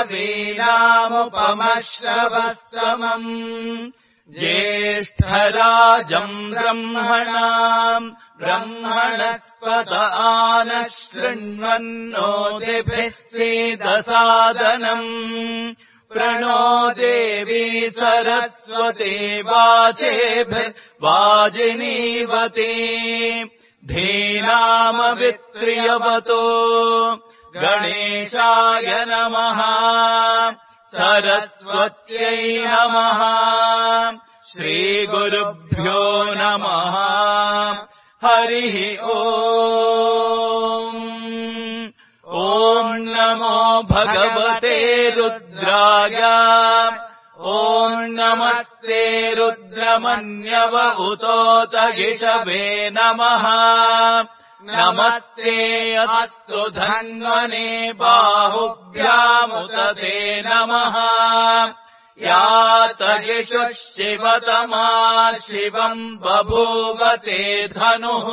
वीणामुपमश्रवस्तमम् ज्येष्ठराजम् ब्रह्मणस्पत आनः शृण्वन्नोतिभिः सीदसादनम् प्रणो देवी सरस्वती वाचेभिर्वाजिनीवती धीनामवित्र्यवतो गणेशाय नमः सरस्वत्यै नमः श्रीगुरुभ्यो नमः हरिः ॐ नमो भगवते रुद्राय ॐ नमस्ते रुद्रमन्यव उतोत गिषवे नमः नमस्ते अस्तु धन्वने बाहुभ्यामुत ते नमः यातयिषुः शिवतमा शिवम् बभूवते धनुः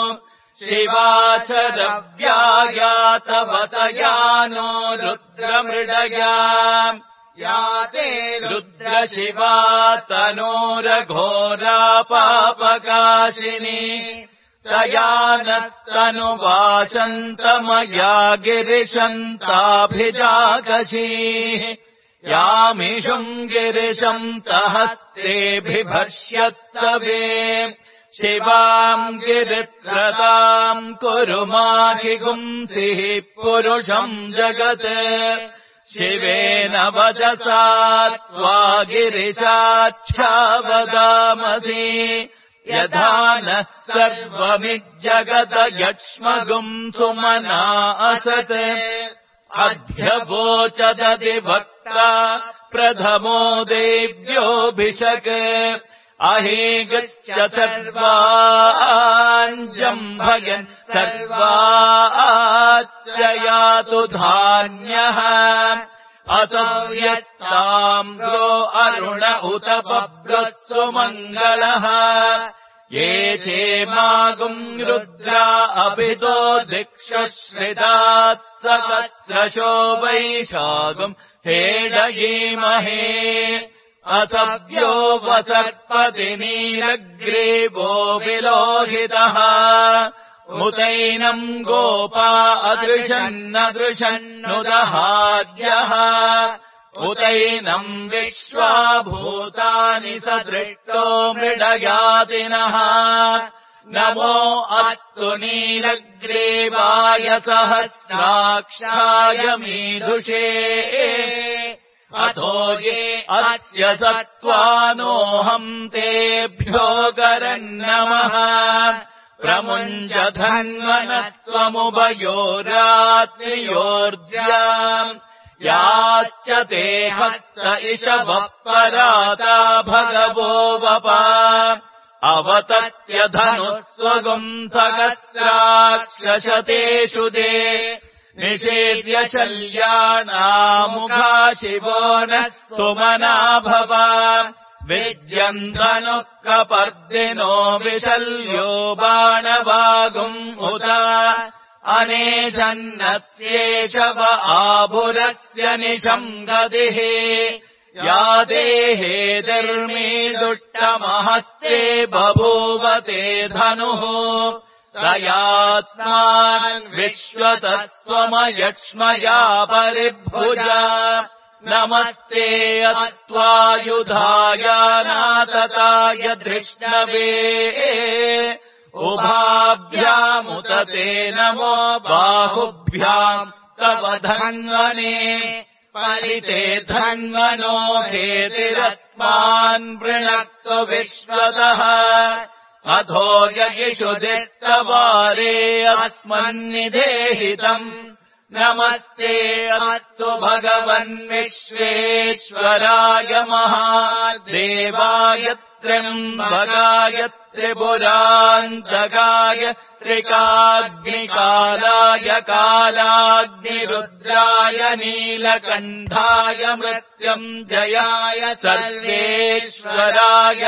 शिवाचरव्यायातवतयानो रुद्रमृडया याते रुद्रशिवा तनोरघोरा पापकाशिनी तया नस्तनुवाचन्तमया गिरिशन्ताभिजाकशीः यामिषुम् गिरिशम् तहस्तेऽभिभर्ष्यस्तवे शिवाम् गिरित्रताम् कुरु माहिगुंसिः पुरुषम् जगत् शिवेन वचसा त्वा गिरिशाच्छावदामसि यथा नः सर्वमिज्जगत यक्ष्मगुम् सुमना असत् अध्यवोचदधिवक्ता प्रथमो देव्योऽभिषक् अहेगश्च सर्वाञ्जम्भयन् सर्वाश्च यातु धान्यः असव्यस्ताम्रो अरुण उत बभ्रः सुमङ्गलः ये चेमागुम् रुद्रा अभितो दिक्षुश्रितात् सहस्रशो वैशागुम् हेडयीमहे असव्यो वसर्पति नीलग्रीवो विलोहितः मुतैनम् गोपा अदृशन्नदृशन्नुदहार्यः उतैनम् विश्वाभूतानि सदृष्टो मृडयातिनः नमो अस्तु नीलग्रीवाय सहस्राक्षाय मीदुषे अथो ये अस्य सत्त्वानोऽहम् तेभ्यो करन्नमः प्रमुञ्च धन्वनत्वमुभयोरात्रियोर्ज्याम् याश्च ते हस्त इषवः पराता भगवो वपा अवतत्यधनुस्वगुम् सहस्राक्षशतेषु दे निषेव्य शल्यानामुखा शिवो नः सुमना भव विज्यम् धनुः कपर्दिनो विशल्यो बाणवागुम् उत अनेशन्नस्येषव आभुरस्य निशम् गतिः या देहे दुष्टमहस्ते बभूवते धनुः तयास्मान् विश्वतस्त्वमयक्ष्मया परिभुजा नमस्ते अस्त्वायुधाय नातताय धृष्णवे उभाभ्यामुत ते नमो बाहुभ्याम् तव धन्वने परिते धन्वनो हेतिरस्मान् वृणक्तु विश्वतः अथो ययिषु दित्तवारे अस्मन्निधेहितम् नमस्ते अस्तु भगवन् विश्वेश्वराय महादेवाय त्र्यम्बकाय त्रिपुरान्तकाय त्रिकाग्निकालाय कालाग्निरुद्राय नीलकण्ठाय मृत्युञ्जयाय सर्वेश्वराय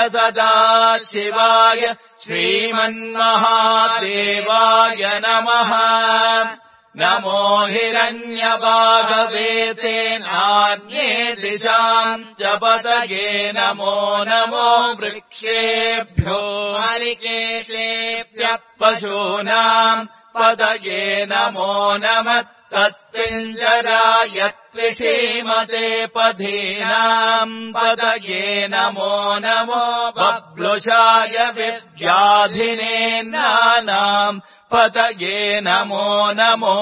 सदाशिवाय श्रीमन्महादेवाय नमः नमो हिरण्यवागवेते नान्ये दिशाम् च पतये नमो नमो वृक्षेभ्यो हरिकेशेभ्यः पशूनाम् पतये नमो नमः तस्मिञ्जराय त्विषीमते पधीनाम् पतये नमो नमो बब्लुषाय विव्याधिनेन्नानाम् पतये नमो नमो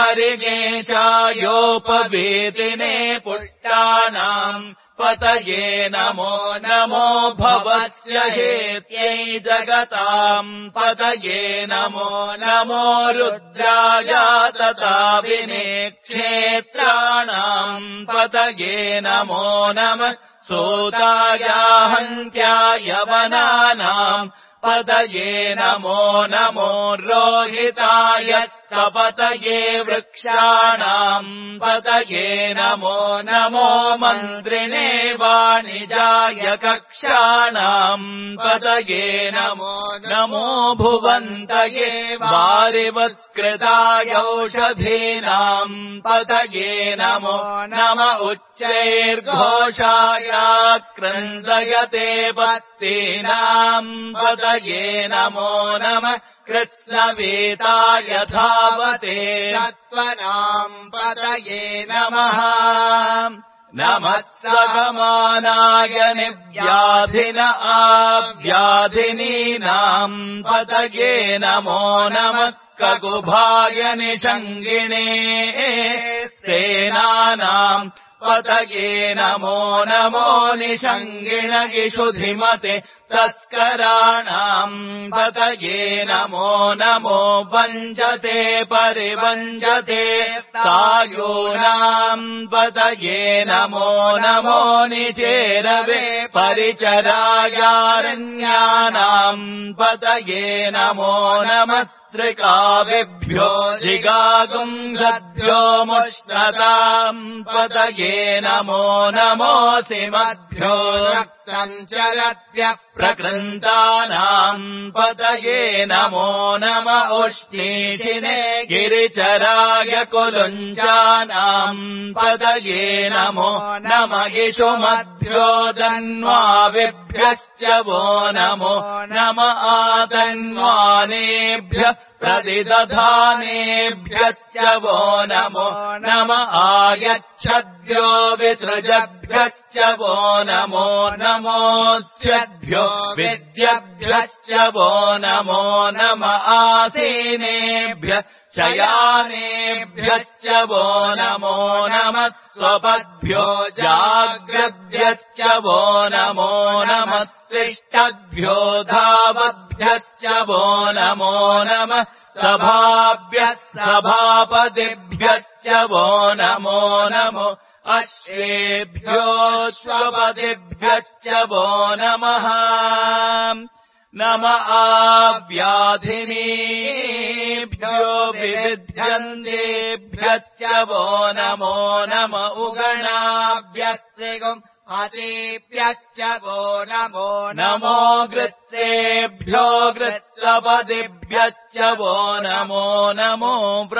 हरिकेशायोपवीतिने पुष्टानाम् पतये नमो नमो भवस्य हेत्यै जगताम् पतये नमो नमो रुद्राय तथा विनेक्षेत्राणाम् पतये नमो नमः सूताय हन्त्याय वनानाम् पतये नमो नमो रोहिताय स्तपतये वृक्षाणाम् पतये नमो नमो मन्त्रिणे वाणिजाय कक्षाणाम् पतये नमो नमो भुवन्तये वारिवत्कृताय औषधीनाम् पतये नमो नम उच्चैर्घोषाय क्रन्दयते पत्तीनाम् पतये नमो नमः कृत्स्नवेताय धावते तत्त्वनाम् पतये नमः नमः सगमानाय निव्याधिन आव्याधिनीनाम् पतये नमो नमः ककुभाय निषङ्गिणे सेनानाम् पतये नमो नमो निषङ्गिण इषुधिमते तस्कराणाम् पतये नमो नमो वञ्चते परिवञ्चते सायूनाम् पतये नमो नमो निचेरवे परिचरायारण्यानाम् पतये नमो नमः त्रिकाविभ्यो जिगागुंसद्भ्यो मुष्णताम् पतये नमो नमोऽसिमद्भ्यो रक्तञ्चरद्भ्यः प्रकृन्तानाम् पतये नमो नम उष्णीषिने गिरिचराय कुलुञ्जानाम् पतये नमो नम इषुमद्भ्यो धन्वाविभ्यश्च वो नमो नम आतन्वानेभ्यः प्रतिदधानेभ्यश्च वो नमो नम आयच्छद्भ्यो विसृजभ्यश्च वो नमो नमोऽस्यद्भ्यो विद्यभ्यश्च वो नमो नम आसीनेभ्यः शयानेभ्यश्च वो नमो नमः स्वपद्भ्यो जाग्रद्भ्यश्च वो नमो नमस्तिष्ठद्भ्यो धावद्भ्यश्च वो नमो नमः सभाभ्यः सभापतिभ्यश्च वो नमो नमो अश्वेभ्योऽश्वपतिभ्यश्च वो नमः नम आव्याधिनीभ्यो विविध्यन्तेभ्यश्च वो नमो नम उगणाभ्यस्त्रिगुम् अतीभ्यश्च वो नमो नमो गृत्सेभ्यो गृत्सपतिभ्यश्च वो नमो नमो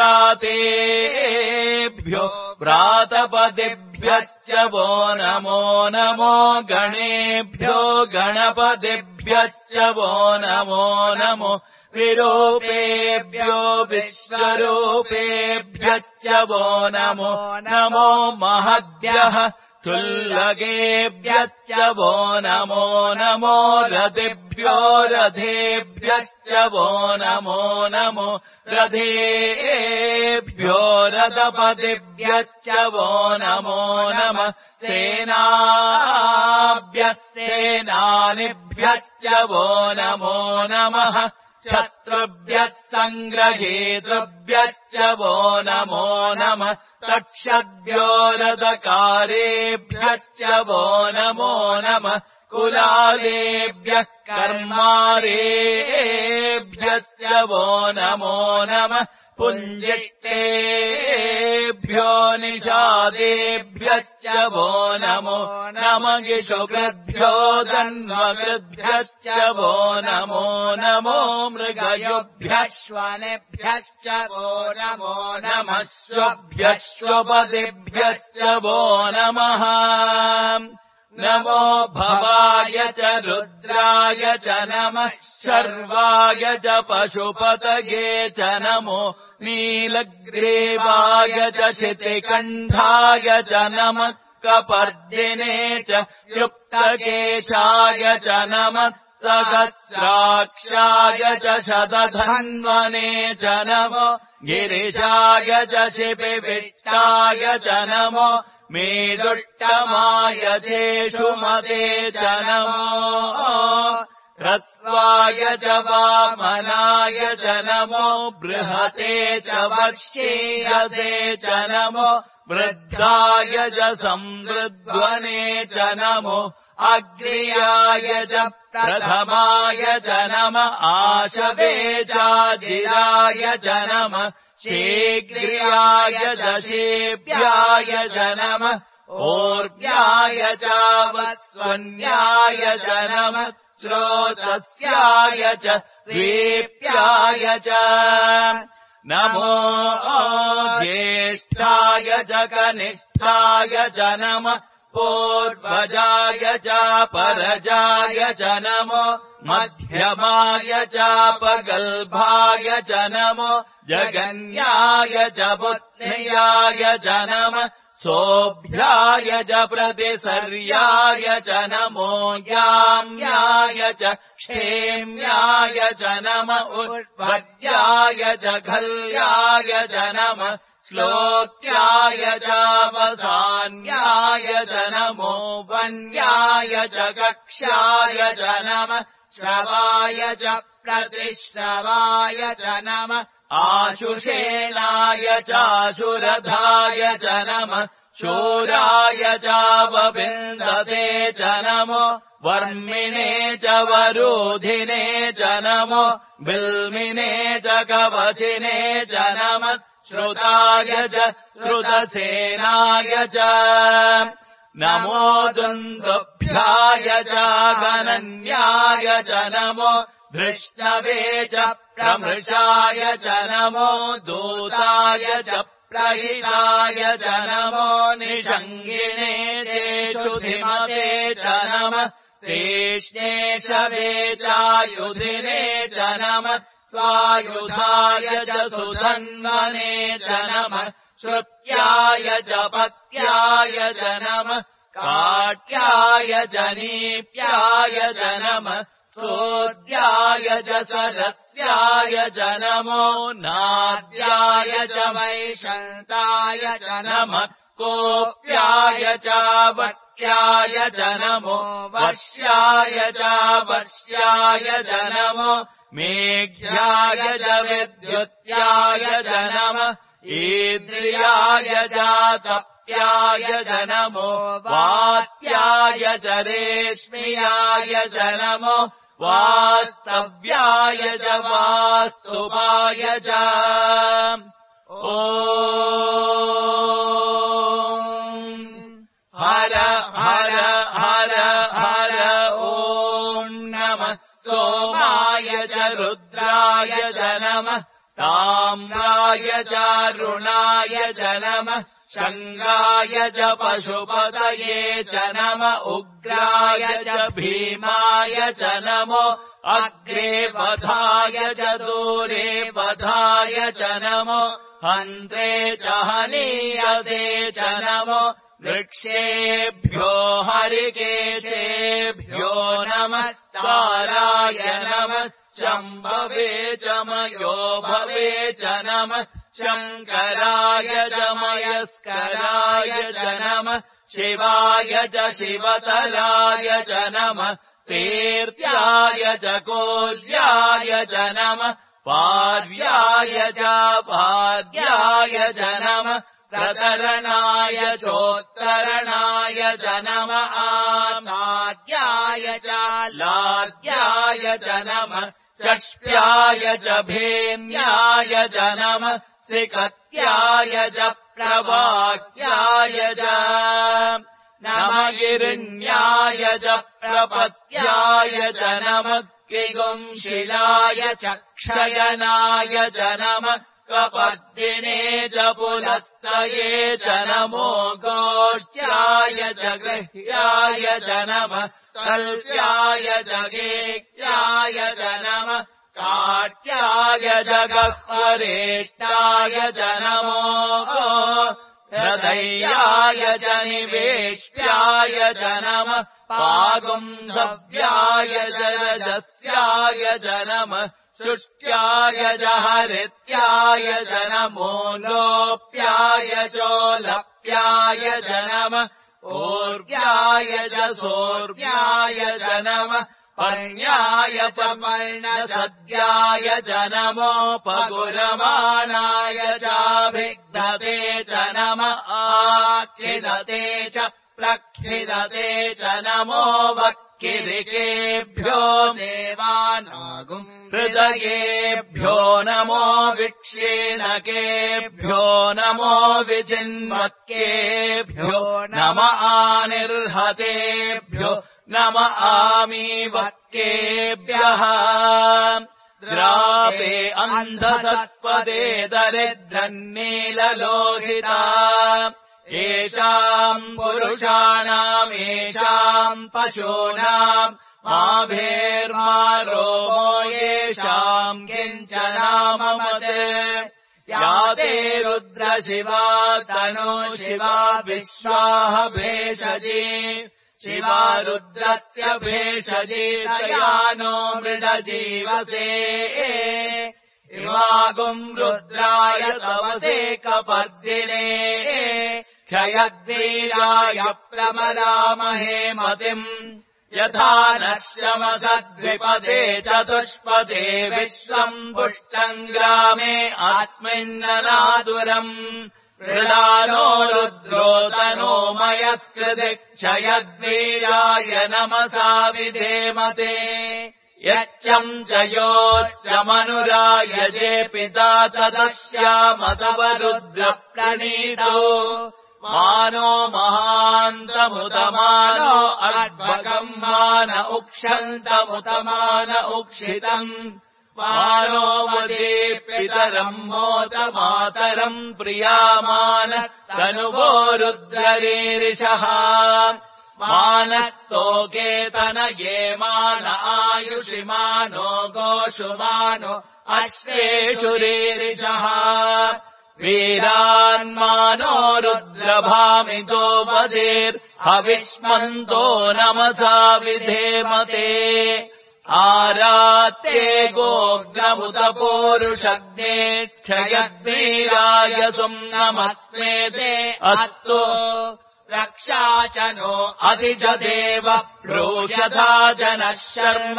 व्रातेभ्यो व्रातपतिभ्यश्च वो नमो नमो गणेभ्यो गणपतिभ्यश्च वो नमो नमो विरूपेभ्यो विश्वरूपेभ्यश्च वो नमो नमो महद्भ्यः चुल्लकेभ्यश्च वो नमो नमो रथेभ्यो रथेभ्यश्च वो नमो नमो रथेभ्यो रथपतिभ्यश्च वो नमो नमः सेनाभ्यः सेनानिभ्यश्च वो नमो नमः शत्रुभ्यः सङ्ग्रहेतृभ्यश्च वो नमो नमः तक्षद्भ्यो रथकारेभ्यश्च वो नमो नमः कुलालेभ्यः कर्मारेभ्यश्च वो नमो नमः पुञ्जिष्टेभ्यो निषादेभ्यो निषादेभ्यश्च वो नमो नमगिषुकृभ्यो जन्मकृभ्यश्च वो नमो नमो मृगयोभ्यश्वनेभ्यश्च वो नमो नमस्वभ्यश्वपदिभ्यश्च वो नमः नमो भवाय च रुद्राय च नमः शर्वाय च पशुपतये च नमो नीलग्रीवाय च शितिकण्ठाय च नमः कपर्दिने च युक्तकेशाय च नमः सहस्राक्षाय च शतधन्वने च नमो गिरिशाय च शिपिविष्टाय च नमो मेदुट्टमाय चेषुमते च नमो ह्रस्वाय च वामनाय च नमो बृहते च वर्षीयते च नमो वृद्धाय च संवृध्वने च नमो अग्र्याय च प्रथमाय च नमः आशवे चाजिराय च नमः शीघ्र्याय च शीभ्याय च नमः ऊर्ध्याय च वस्वन्याय च नमः श्रोतस्याय च द्वीप्याय च नमो ज्येष्ठाय च कनिष्ठाय च नमः पूर्वजाय च परजाय च नमो मध्यमाय च पगल्भाय च नमो जगन्याय च पुत्न्याय च नमः सोऽभ्याय च प्रतिसर्याय च नमो याम्याय च क्षेम्याय च नमः उद्भर्याय च खल्याय च नमः श्लोक्याय च वसान्याय च नमो वन्याय च कक्ष्याय च नमः श्रवाय च प्रतिश्रवाय च नमः आशुषेणाय चाशुरधाय च नमः शूराय चावविन्दते च नमो वर्मिणे च वरोधिने च नमो बिल्मिने च कवचिने च नमः श्रुताय च श्रुतसेनाय च नमो दुन्दुभ्याय च गणन्याय च नमो धृष्णवे च प्रमृषाय च नमो दूताय च प्रहिताय च नमो निषङ्गिणे चेषुधिमते च नमः तीक्ष्णेशवे चायुधिने च नमः स्वायुधाय च सुधन्वने च नमः श्रुत्याय च पक्याय च नमः काट्याय च नीप्याय च नमः सोद्याय च सरस्याय च नमो नाद्याय च वैशन्ताय च नमः कोप्याय च वट्याय च नमो वर्ष्याय च वर्ष्याय च नमो मेघ्याय च विद्युत्याय च नमः ईद्रियाय च तप्याय च नमो वात्याय च रेश्म्याय च नमो वास्तव्याय च वास्तुवाय च ॐ हर हर हर हर ॐ नमः सोमाय च रुद्राय च नमः ताम्राय च रुणाय च नमः शङ्गाय च पशुपतये च नमः उग्राय च भीमाय च नमो अग्रे वधाय च दूरे वधाय च नमो हन्ते च हनीयते च नमो वृक्षेभ्यो हरिकेशेभ्यो नमस्काराय नमः शम्भवे च मयो भवे च नमः शङ्कराय च मयस्कराय च नमः शिवाय च शिवतराय च नमः तीर्थ्याय च कोल्याय च नमः पार्याय च भार्याय च नमः प्रतरणाय चोत्तरणाय च नमः आनाद्याय च लाद्याय च नमः षष्ट्याय च भेन्याय च नमः सिकत्याय च प्रवाक्याय च नमः गिरिण्याय च प्रपत्याय च नमः किगुंशिलाय च क्षयनाय च नमः कपर्दिने च पुलस्तये च नमो गोष्ट्याय च गृह्याय च नमः कल्प्याय च गेह्याय च नमः काट्याय च गह्वरेष्टाय च नमो हृदयाय च निवेश्याय च नमः पागुंधव्याय च रजस्याय च नमः शुष्ट्याय च हरित्याय च नमो लोप्याय चोलप्याय च नमः ऊर्व्याय च सोर्व्याय च नमः पर्ण्याय च पर्णसद्याय च नमोपगुरमाणाय चाभिग्धते च नमः आखिदते च प्रक्षिदते च नमो वक्किरिकेभ्यो देवानागुम् हृदयेभ्यो नमो विक्षीणकेभ्यो नमो विचिन्वत्केभ्यो नम आनिर्हतेभ्यो नम आमीवक्केभ्यः द्रापे अन्धसत्पदे दरिद्रन्नीललोहिता येषाम् पुरुषाणाम् येषाम् पशूनाम् माभेर्मारोमो येषाम् किञ्चनाममते याते रुद्रशिवा तनो शिवा विश्वाह भेषजी शिवा रुद्रस्य भेषजी तयानो मृडजीवसे इमागुम् रुद्राय तवसे कपर्दिने क्षयद्वीराय प्रमरामहे मतिम् यथा नः शमसद्विपदे चतुष्पदे विश्वम् पुष्टम् ग्रामे अस्मिन्ननादुरम् मृडानो रुद्रो तनो मयस्कृति क्षयद्वीराय नमसा विधेमते यच्चम् च योच्चमनुराय जे पिता तदश्यामतव रुद्रप्रणीतो मानो महान्तमुतमानो अर्भकम् मान उक्षन्तमुतमान उक्षितम् मानो वदे पितरम् मोदमातरम् प्रियामान तनुवो रुद्ररीरिषः मानस्तोकेतनये मान आयुषिमानो गोषुमानो अश्वेषुरीरिषः वीरान्मानो रुद्रभामितो वदेर्हविष्मन्तो नमसा विधेमते आरात्ते गोग्रमुतपूरुषग्ने क्षयद्वीराय सुम्नमस्मेते अत्तो रक्षा च नो अधिजदेव प्रोषधा च नः शर्म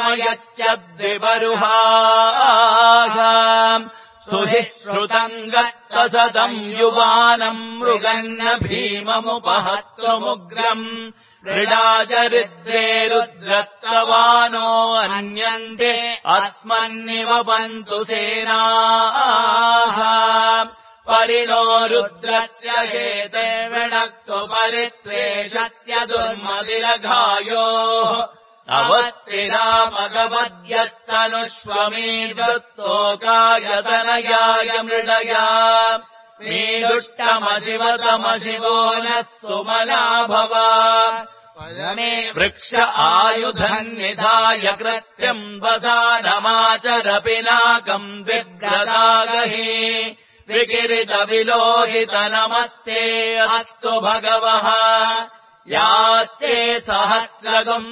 यच्चद्विबरुहाः सुहिः श्रुतम् गत्तसदम् युवानम् मृगन्न भीममुपहत्वमुग्रम् मृडाचरिद्रे रुद्रस्तवानो अन्यन्ते अस्मन्निवपन्तु सेनाः परिणो रुद्रस्य हेते विणक्तु परित्वेषस्य दुर्मदिरघायोः अवस्तिरामगवद्यस्तनुष्वमीर्दत्तोकायतनयाय मृडया मीदुष्टमशिवतमशिवो नः सुमना भव परमे वृक्ष आयुधम् निधाय कृत्यम् वसानमाचर पिनाकम् बिभ्रदागहि विकिरितविलोहित नमस्ते अस्तु भगवः यास्ते सहस्रगम्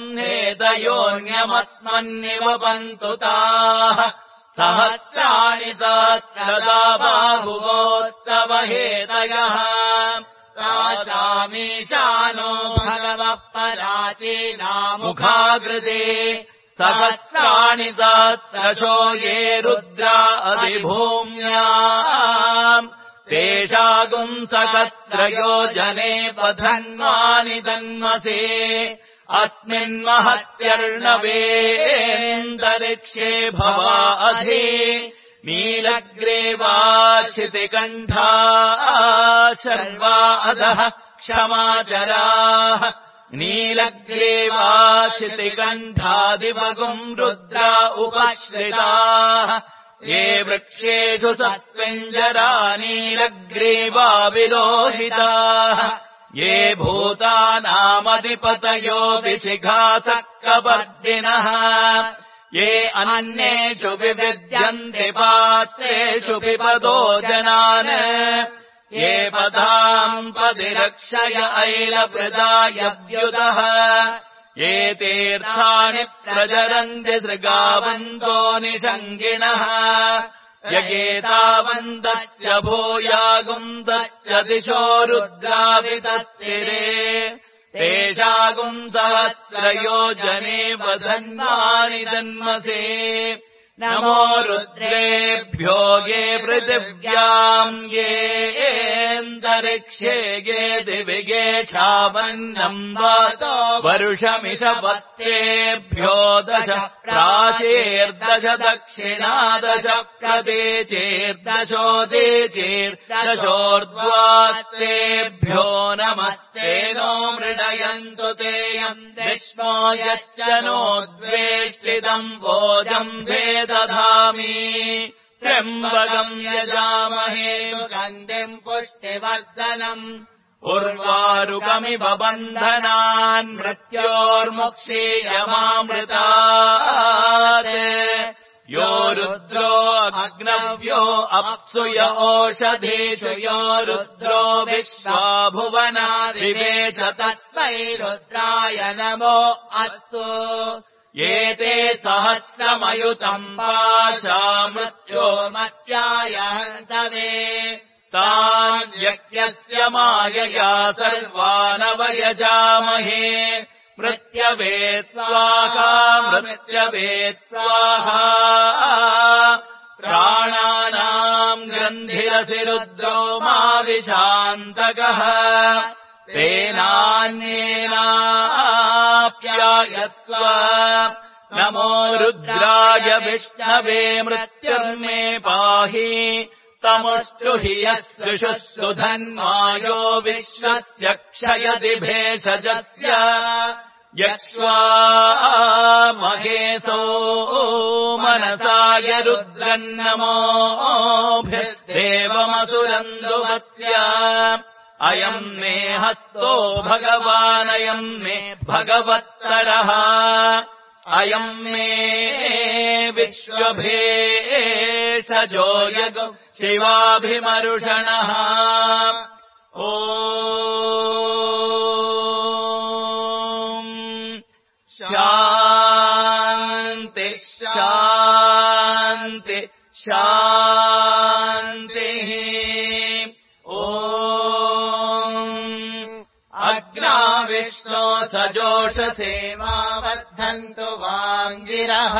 नेतयोऽन्यमस्मन्निवपन्तु ताः सहस्राणि सहस्रदा बाहुवोत्तव हेतयः राचामीशानो भगवः पराचीनामुखाकृते सहस्राणि सहस्रशो ये रुद्रा अधिभूम्याम् तेषागुम् सहस्रयोजने पथन्मानि तन्मसे अस्मिन्महत्यर्णवेऽन्तरिक्षे भवा अधि नीलग्रीवाक्षितिकण्ठा शर्वा अधः क्षमाचराः नीलग्रीवाक्षितिकण्ठादिवगुम् रुद्रा उपश्रिताः ये वृक्षेषु सत्त्वञ्जरा नीलग्रीवा विलोहिताः ये भूतानामधिपतयो विशिखासक्कपर्दिनः ये अन्येषु विविद्यन्ते पात्रेषु पिबतो जनान् ये पदाम् पदिरक्षय ऐलप्रदायव्युतः ये तीर्थानि प्रचरन्ति सृगावन्तो निषङ्गिणः यगेतावन्तश्च भूयागुन्तश्च दिशो रुद्रावितस्तिरे तेषागुम् सहस्रयोजने वधन्वानि जन्मसे नमो रुद्रेभ्यो ये पृथिव्याम् येऽन्तरिक्षे ये दिवि ये शावन्नम् वातो वरुषमिषपत्तेभ्यो दश प्राचीर्दश दक्षिणादश प्रदेचेर्दशोदेचेर्दशोर्ध्वास्तेभ्यो नमस्ते नो मृडयन्तु तेयम् विष्णो यश्च नोद्वेष्टितम् भोजम् दधामि त्र्यम्बकम् यजामहे सुगन्धिम् पुष्टिवर्धनम् उर्वारुकमिव बन्धनान् मृत्योर्मुक्षीयमामृतात् यो रुद्रो अग्नव्यो अप्सु य ओषधीषु यो रुद्रो विश्वा भुवनादिवेश तस्मै रुद्राय नमो अस्तु ये ते सहस्रमयुतम् पाशा मृत्यो मत्याय हन्तवे तान् यज्ञस्य मायया सर्वानवयजामहे मृत्यवे स्वाहा मृत्यवे स्वाहा प्राणानाम् ग्रन्थिरसि रुद्रो माविशान्तकः तेनान्येनाप्यायस्व नमो रुद्राय विष्णवे मृत्युर्मे पाहि तमुष्टु हि यस्सुषुः सुधन्वायो विश्वस्य क्षयति भेषजस्य यक्ष्वा महेशो मनसाय रुद्रन्नमोभिर्देवमसुरन्दुवस्य अयम् मे हस्तो भगवानयम् मे भगवत्तरः अयम् मे विश्वभेषजो यगो शिवाभिमरुषणः ॐ शान्ति शान्ति शान्तिः विष्णो सजोषसेवा वर्धन्तु वाङ्गिरः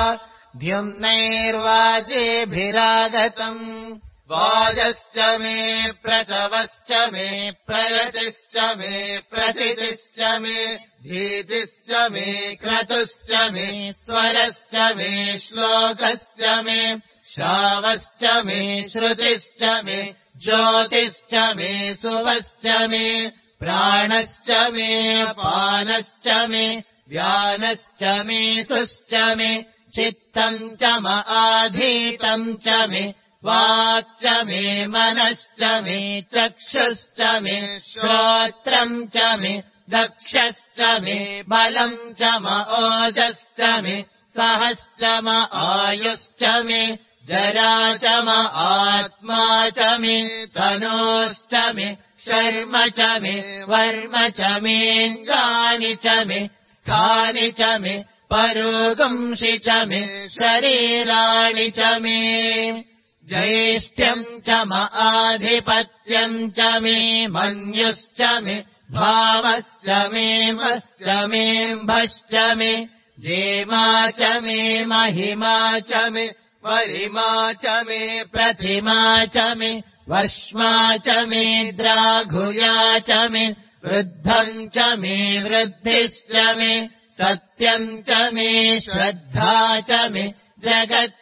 द्युम्नैर्वाजेभिरागतम् वाजश्च मे प्रसवश्च मे प्रयतिश्च मे प्रथितिश्च मे धीतिश्च मे क्रतुश्च मे स्वरश्च मे श्लोकश्च मे श्रावश्च मे श्रुतिश्च मे ज्योतिश्च मे सुवश्च मे प्राणश्च मे पानश्च मे व्यानश्च मे सुश्च मे चित्तम् च आधीतम् च मे वाक् च मे मनश्च मे चक्षुश्च मे श्रोत्रम् च मे दक्षश्च मे बलम् च ओजश्च मे सहश्च आयुश्च मे जरा च आत्मा च मे तनोश्च मे शर्म च मे वर्म च मेऽङ्गानि च मे स्थानि च मे परोगंसि च मे शरीराणि च मे ज्येष्ठ्यम् च आधिपत्यम् च मे मन्युश्च मे भावश्च मे वश्च मेऽम्भश्च मे जेमा च मे महिमा च मे परिमा च मे प्रतिमा च मे वश्मा च मे द्राघुया च मे वृद्धम् च मे वृद्धिश्च मे सत्यम् च मे श्रद्धा च मे जगत्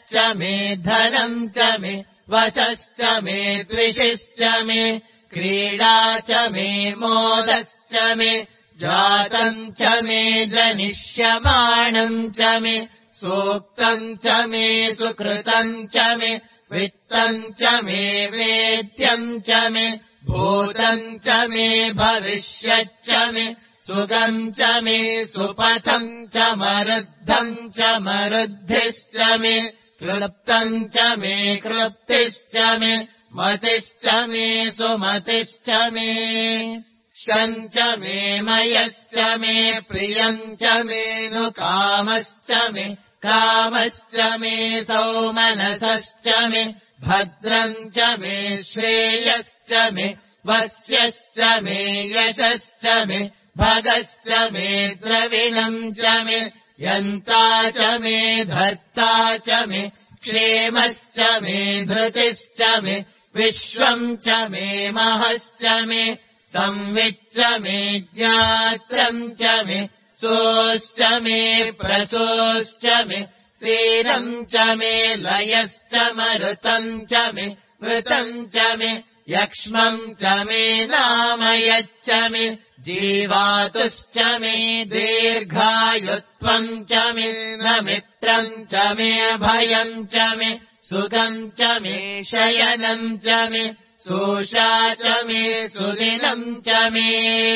यशश्च मे धनम् च मे वशश्च मे द्विषश्च मे क्रीडा च मे मोदश्च मे जातम् च मे जनिष्यमाणम् च मे सूक्तम् च मे सुकृतम् च मे वित्तम् च मे वेद्यम् च मे भूतम् च मे भविष्यच्च मे सुगम् च मे सुपथम् च मरुद्धम् च मरुद्धिश्च मे क्लृप्तम् च मे क्लृप्तिश्च मे मतिश्च मे सुमतिश्च मे शम् च मे मयश्च मे प्रियम् च मे नु कामश्च मे कामश्च मे सौमनसश्च मे भद्रम् च मे श्रेयश्च मे वस्यश्च मे यशश्च मे भगश्च मे द्रविणम् च मे यन्ता च मे धर्ता च मे क्षेमश्च मे धृतिश्च मे विश्वम् च मे महश्च मे संविच्च मे ज्ञात्रम् च मे सोश्च मे प्रसोश्च मे श्रीरम् च मे लयश्च मरुतम् च मे मृतम् च मे यक्ष्मम् च मे नामयच्च मे जीवातुश्च मे दीर्घायुत्वम् च मे न मित्रम् च मे भयम् च मे सुखम् च मे शयनम् च मे सोषा च मे सुदिनम् च मे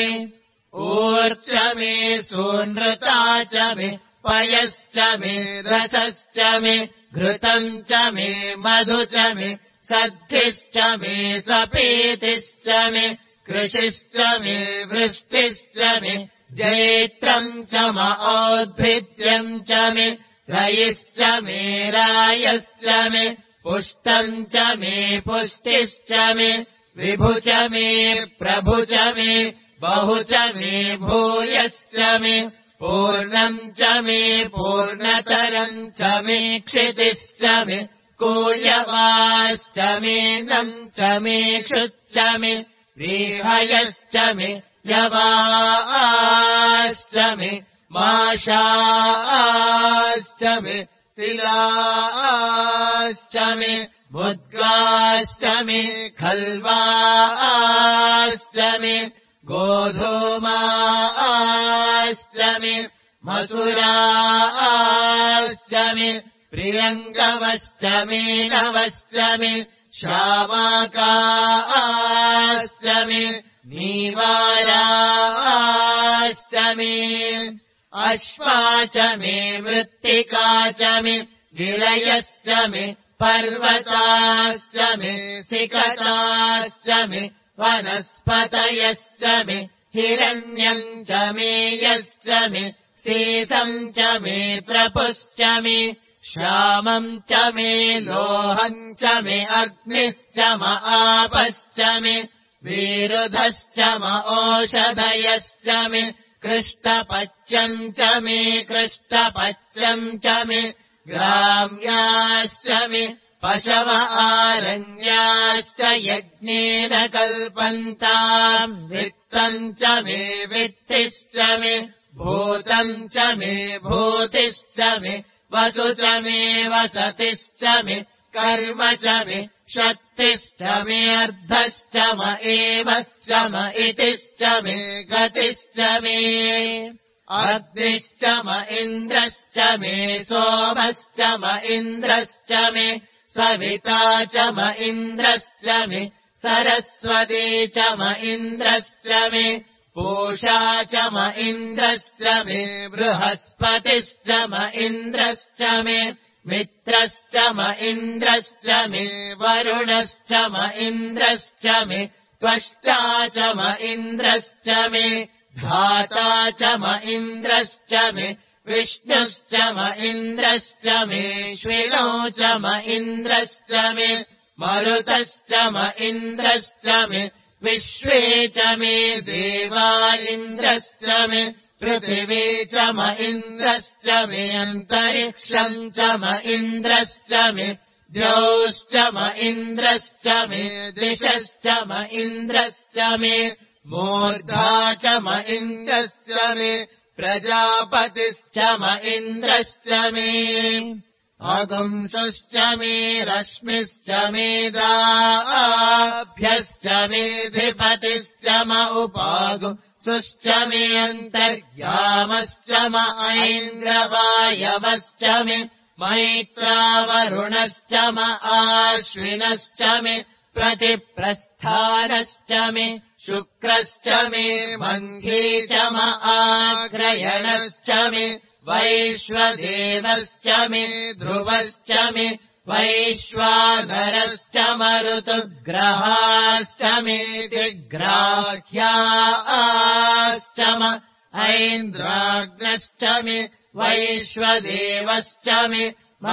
ऊर्च मे सूनृता च मे पयश्च मे रसश्च मे घृतम् च मे मधु च मे सद्धिश्च मे सपीतिश्च मे कृषिश्च मे वृष्टिश्च मे जैत्रम् च औद्भिद्यम् च मे रयिश्च मे रायश्च मे पुष्टम् च मे पुष्टिश्च मे विभु च मे प्रभु च मे बहु च मे भूयश्च मे पूर्णम् च मे पूर्णतरम् च मे क्षितिश्च मे कूयवाश्च मे नम् च मे क्षुच्च मे व्रीहयश्च मे यवाश्च मे माशाश्च मे तिलाश्च मे मुद्गाश्च मे खल्वाश्च मे गोधूमाश्च मे मसुराश्च मे प्रियङ्गवश्च मे नवश्च मे श्यामाकाश्च मे नीवाराश्च मे अश्वा च मे मृत्तिका च मे गिरयश्च मे पर्वताश्च मे सिकताश्च मे वनस्पतयश्च मे हिरण्यम् च मे यश्च मे सीसम् च मे त्रपुश्च मे श्यामम् च मे लोहम् च मे अग्निश्च म आपश्च मे विरुधश्च म ओषधयश्च मे कृष्टपच्यम् च मे कृष्टपच्यम् च मे ग्राम्याश्च मे पशव आरण्याश्च यज्ञेन कल्पन्ताम् वित्तम् च मे वित्तिश्च मे भूतम् च मे भूतिश्च मे वसु च मे वसतिश्च मे कर्म च मे शक्तिश्च मे अर्धश्च म एवश्च म इतिश्च मे गतिश्च मे अग्निश्च म इन्द्रश्च मे सोमश्च म इन्द्रश्च मे सविता च म इन्द्रश्च मे सरस्वती च म इन्द्रश्च मे पूषा च म इन्द्रश्च मे बृहस्पतिश्च म इन्द्रश्च मे मित्रश्च म इन्द्रश्च मे वरुणश्च म इन्द्रश्च मे त्वष्टा च म इन्द्रश्च मे धाता च म इन्द्रश्च मे विष्णुश्च म इन्द्रश्च मे श्विनो च म इन्द्रश्च मे मरुतश्च म इन्द्रश्च मे विश्वे च मे देवा इन्द्रश्च मे पृथिवी च म इन्द्रश्च मे अन्तरिक्षम् च म इन्द्रश्च मे द्यौश्च म इन्द्रश्च मे दिशश्च म इन्द्रश्च मे मूर्धा च म इन्द्रश्च मे प्रजापतिश्च म इन्द्रश्च मे अगुंसश्च मे रश्मिश्च मेदाभ्यश्च मेऽधिपतिश्च म उपागुंसुश्च मे अन्तर्यामश्च म ऐन्द्रवायवश्च मे मैत्रावरुणश्च म आश्विनश्च मे प्रतिप्रस्थानश्च मे शुक्रश्च मे मन्धी च म आग्रयणश्च मे वैश्वदेवश्च मे ध्रुवश्च मे वैश्वानरश्च मरुतुग्रहाश्च मे दिग्राह्याश्च म ऐन्द्राग्नश्च मे वैश्वदेवश्च मे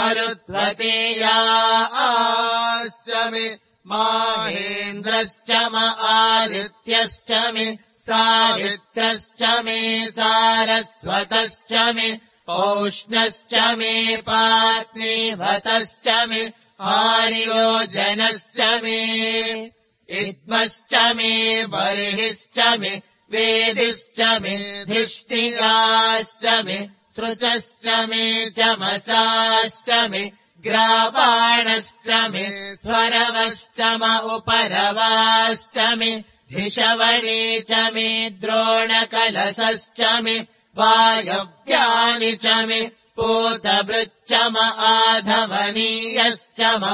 मरुत्वतीयाश्च मे माहेन्द्रश्च म आदित्यश्च मे सावित्रश्च मे सारस्वतश्च मे पौष्णश्च मे पात्नीवतश्च मे आर्योजनश्च मे इद्मश्च मे बर्हिश्च मे वेदिश्च मे धिष्ठिराश्च मे सृचश्च मे चमसाश्च मे ग्रावाणश्च मे स्वरवश्च म उपरवाश्च मे धिषवणी च मे द्रोणकलशश्च मे वायव्यानि च मे पूतभृच्च म आधवनीयश्च म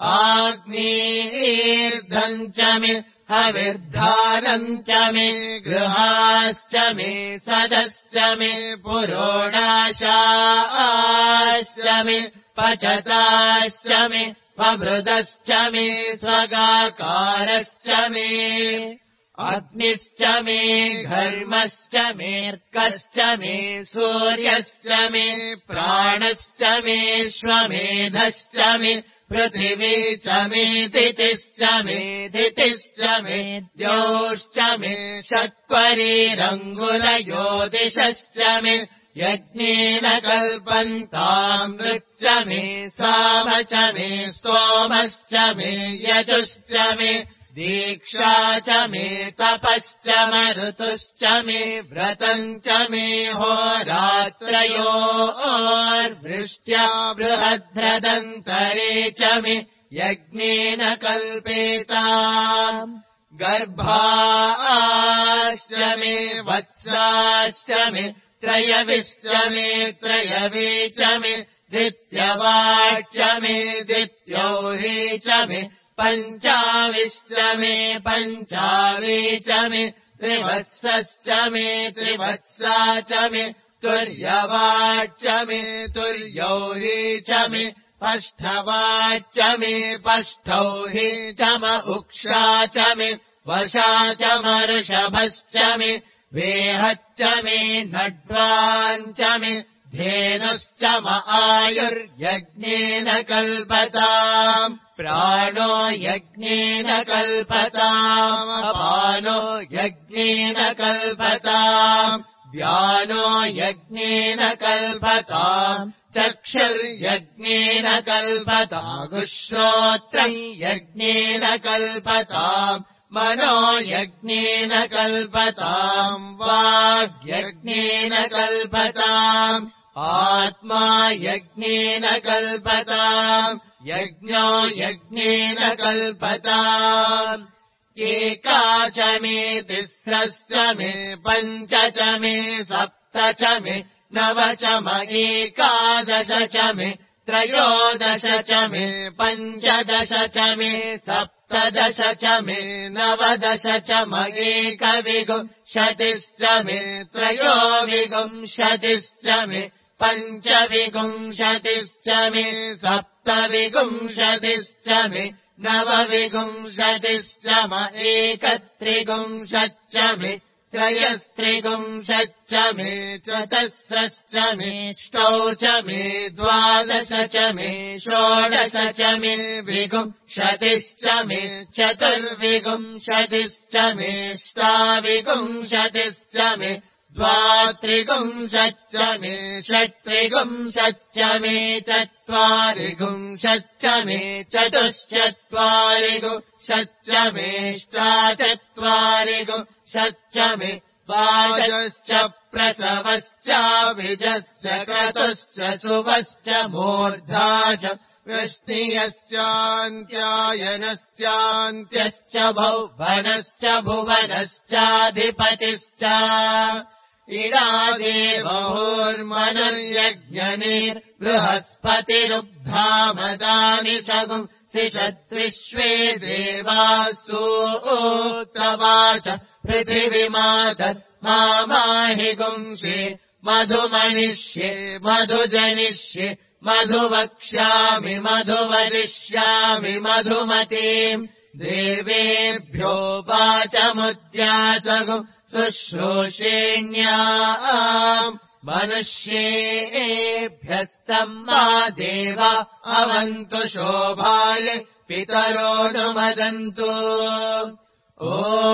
आग्नेर्धम् च मे हविर्धानम् च मे गृहाश्च मे सदश्च मे पुरोडाशाश्च मे पचताश्च मे ववृदश्च मे स्वगाकारश्च मे अग्निश्च मे घर्मश्च मेऽर्कश्च मे सूर्यश्च मे प्राणश्च मेऽश्वमेधश्च मे पृथिवी च मे दितिश्च मे द्यौश्च मे शक्वरीरङ्गुलयोदिशश्च मे यज्ञेन कल्पन्ताम् ऋक् च मे साम च मे स्तोमश्च मे यजुश्च मे दीक्षा च मे तपश्च मरुतुश्च मे व्रतम् च मे होरात्रयोर्वृष्ट्या बृहद्रदन्तरे च मे यज्ञेन कल्पेताम् गर्भाश्च मे वत्साश्च मे त्रयविश्च मे त्रयवे च मे दित्यवाच्च मे दित्यौरी च मे पञ्चाविश्च मे पञ्चावे च मे त्रिवत्सश्च मे त्रिवत्सा च मे तुर्यवाच्च मे तुर्यौरी च मे पष्ठवाच्च मे पष्ठौरी च म उक्षा च मे वशा च मर्षभश्च मे वेहच्च मे नड्वाञ्च मे धेनुश्च म आयुर्यज्ञेन कल्पताम् प्राणो यज्ञेन कल्पताम् अपानो यज्ञेन कल्पताम् व्यानो यज्ञेन कल्पताम् चक्षुर्यज्ञेन कल्पताम् श्रोत्रम् यज्ञेन कल्पताम् मनो यज्ञेन कल्पताम् वाग्यज्ञेन कल्पताम् आत्मा यज्ञेन कल्पताम् यज्ञो यज्ञेन कल्पताम् एका च मे तिस्रश्च मे पञ्च च मे सप्त च मे नव च म एकादश च मे त्रयोदश च मे पञ्चदश च मे सप्तदश च मे नवदश च म एकविंशतिश्च मे त्रयोविंशतिश्च मे पञ्चविंशतिश्च मे सप्तविंशतिश्च मे नवविंशतिश्च म एकत्रिंशच्च मे त्रयस्त्रिंशच्च मे चतस्रश्च मे ष्टौ च मे द्वादश च मे षोडश च मे विंशतिश्च मे चतुर्विंशतिश्च मे ष्टाविंशतिश्च मे द्वात्रिंशच्च मे षट्त्रिंशच्च मे चत्वारिंशच्च मे चतुश्चत्वारिंशच्च मे ष्टाचत्वारिंशच्च मे वाजश्च प्रसवश्चाभिजश्च क्रतुश्च सुवश्च मूर्धा च वृष्णियश्चान्त्यायनश्चान्त्यश्च भुवनश्च भुवनश्चाधिपतिश्च इडादेवोर्मनुर्यज्ञनिर्बृहस्पतिरुग्धामदानि शगुंसिषद्विश्वे देवासूक्तवाच पृथिवीमादत् माहि गुंषे मधुमनिष्ये मधुजनिष्ये मधुवक्ष्यामि मधुवदिष्यामि मधुमतीम् देवेभ्यो वाचमुद्यासगुम् शुश्रूषेण्याम् मनुष्येभ्यस्तम् मा देवा अवन्तु शोभाय पितरोऽनुमदन्तु ॐ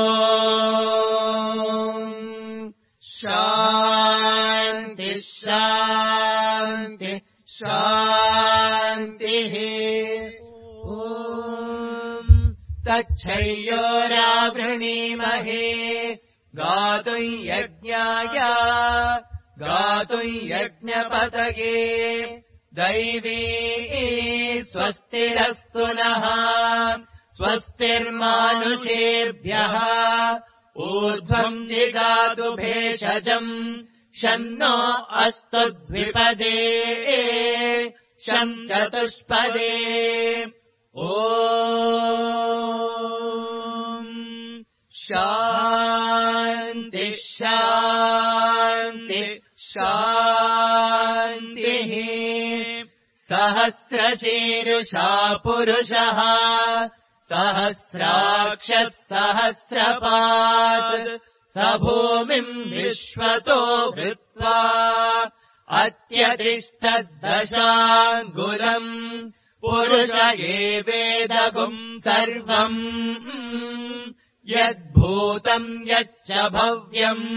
शान्ति शान्ति शान्तिः ॐ तच्छयोरावृणीमहे गातुम् यज्ञाय गातुम् यज्ञपतये दैवी स्वस्तिरस्तु नः स्वस्तिर्मानुषेभ्यः ऊर्ध्वम् जिगातु भेषजम् शन्नो अस्तु द्विपदे शं चतुष्पदे ॐ शान्ति शान्ति शान्तिः सहस्रशीर्षा पुरुषः सहस्राक्षः सहस्रपात् स भूमिम् विश्वतो वृत्वा अत्यतिष्ठद्दशाङ्गुलम् पुरुष एवेदगुम् सर्वम् यद्भूतम् यच्च भव्यम्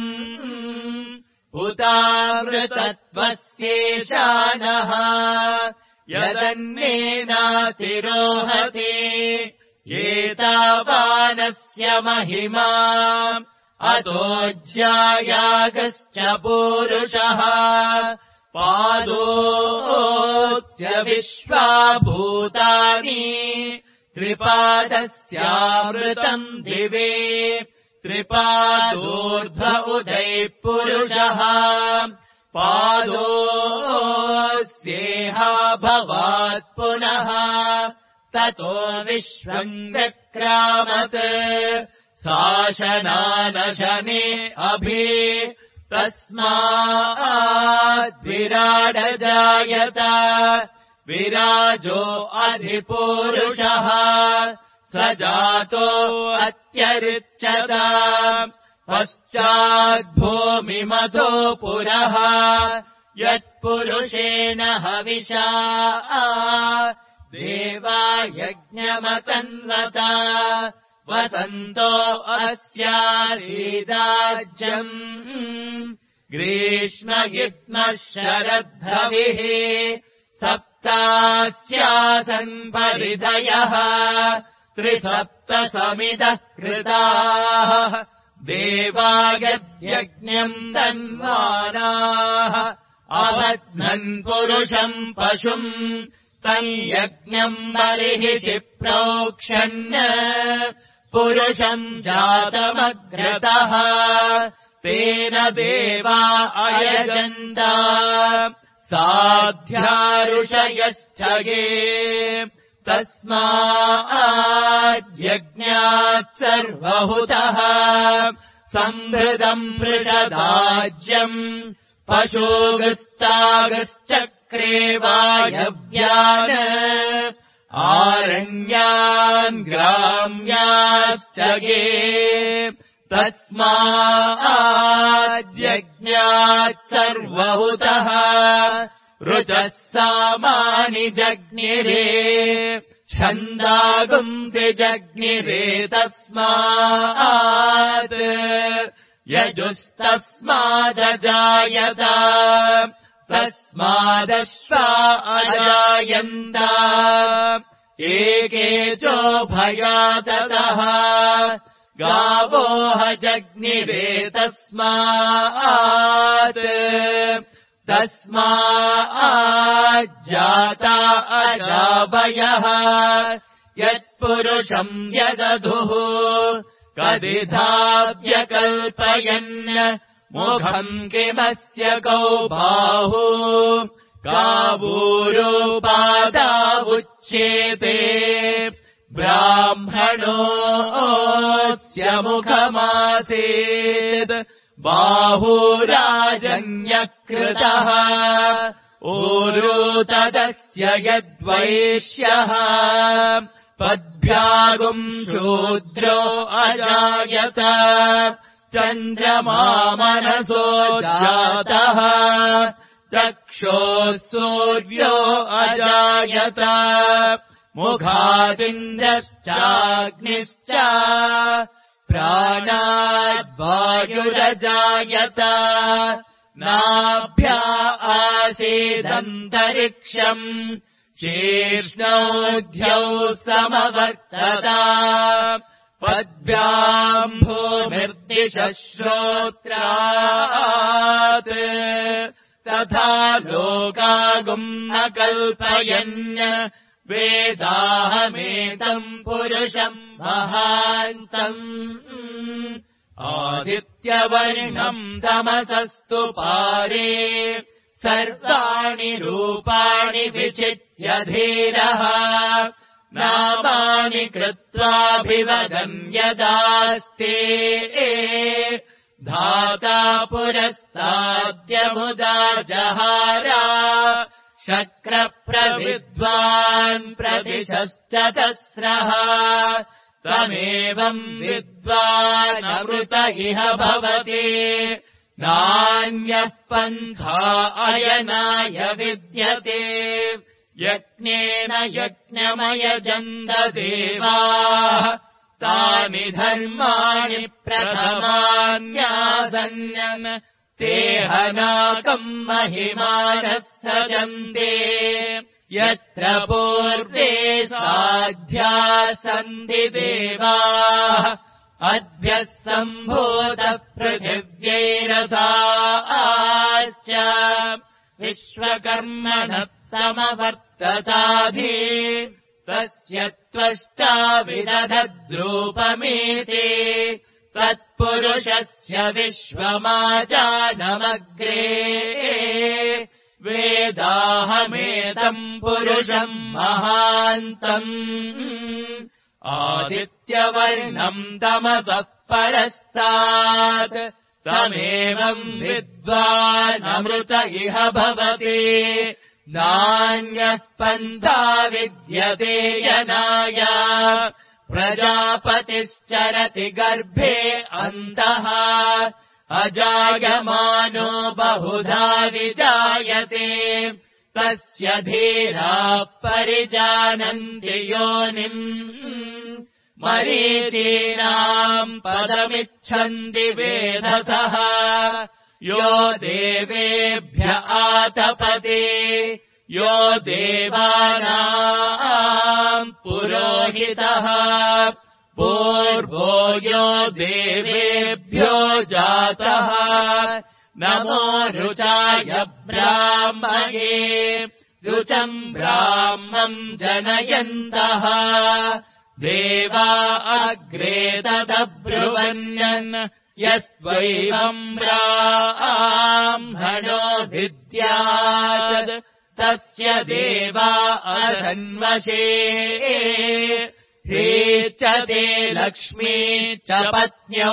उतामृतत्वस्येषानः यदन्नेनातिरोहति एतावानस्य महिमा अतोऽध्यायागश्च पूरुषः पादोऽस्य विश्वाभूतानि त्रिपादस्यामृतम् दिवे त्रिपादोर्ध्व उदैः पुरुषः पादोऽस्येहा भवात् पुनः ततो विश्वम् व्यक्रामत् शासनानशने अभि तस्माद्विराडजायत विराजो अधिपूरुषः स जातो अत्यरिच्यत पश्चाद्भूमिमतो पुरः यत्पुरुषेण हविषा देवा यज्ञमतन्वता वसन्तो अस्यासीदाज्यम् ग्रीष्मयुग्मः शरद्धविः सप्तास्यासन् परिधयः त्रिसप्तसमिदः कृताः देवा यद्यज्ञम् तन्वानाः अबध्नन् पुरुषम् पशुम् तम् यज्ञम् बर्हिषि प्रोक्षन् पुरुषम् जातमग्रतः तेन देवा अयजन्त साध्यारुषयश्च ये तस्माद्यज्ञात् सर्वहुतः संहृतम् पृषदाज्यम् पशुगस्तागश्चक्रे वायव्यान् आरण्यान् ग्राम्याश्च ये तस्माद्यज्ञात् सर्वहुतः ऋचः सामानि जज्ञिरे छन्दागुंसि जज्ञिरे तस्मात् यजुस्तस्मादजायत तस्मादश्वा अजायन्त एके चोभयाततः गावो हजग्निरे तस्माज्जाता अजावयः यत्पुरुषम् यदधुः कदिधाव्यकल्पयन् मुखम् किमस्य कौ बाहु गावूरुपादावुच्येते ब्राह्मणोऽस्य मुखमासीत् बाहुराजन्यकृतः ऊरुतदस्य यद्वैश्यः पद्भ्यागुम् शूद्रो अजायत चन्द्रमा मनसो जातः चक्षोः सूर्यो अजायत मुखादिन्द्रश्चाग्निश्च प्राणाद्वायुरजायत नाभ्या आसीदन्तरिक्षम् शीर्ष्णोऽध्यौ समवर्तता पद्भ्याम् भूमिर्दिशश्रोत्रात् तथा लोकागुम् न कल्पयन् वेदाहमेतम् पुरुषम् महान्तम् आदित्यवर्णम् तमसस्तु पारे सर्वाणि रूपाणि विचित्य धीरः नामानि कृत्वाभिवदन् यदास्ते धाता पुरस्ताद्यमुदा जहारा शक्रप्रविद्वान् प्रतिशश्चतस्रः तमेवम् विद्वानमृत इह भवति नान्यः पन्था अयनाय विद्यते यज्ञेन यज्ञमयजन्त देवाः तानि धर्माणि प्रथमान्यासन् ते हनाकम् महिमानः सजन्ते यत्र पूर्वे साध्या सन्ति देवाः अद्भ्यः सम्भूतः पृथिव्यैरसाश्च विश्वकर्मणः समवर्तताधि तस्य त्वष्टा विदधद्रूपमेति तत्पुरुषस्य विश्वमाजानमग्रे वेदाहमेतम् पुरुषम् महान्तम् आदित्यवर्णम् तमसः परस्तात् तमेवम् विद्वानमृत इह भवति नान्यः पन्था विद्यते यनाय प्रजापतिश्चरति गर्भे अन्तः अजायमानो बहुधा विजायते तस्य धीराः परिजानन्ति योनिम् मरीचीनाम् पदमिच्छन्ति वेधसः यो देवेभ्य आतपते यो देवानाम् पुरोहितः पूर्वो यो देवेभ्यो जातः नमो रुचाय ब्राह्मणे रुचम् ब्राह्मम् जनयन्तः देवा अग्रे तदब्रुवन् यस्त्वैवम् ब्राह्मणो विद्यात् तस्य देवा अधन्वशे ह्रीश्च ते लक्ष्मीश्च पत्न्यौ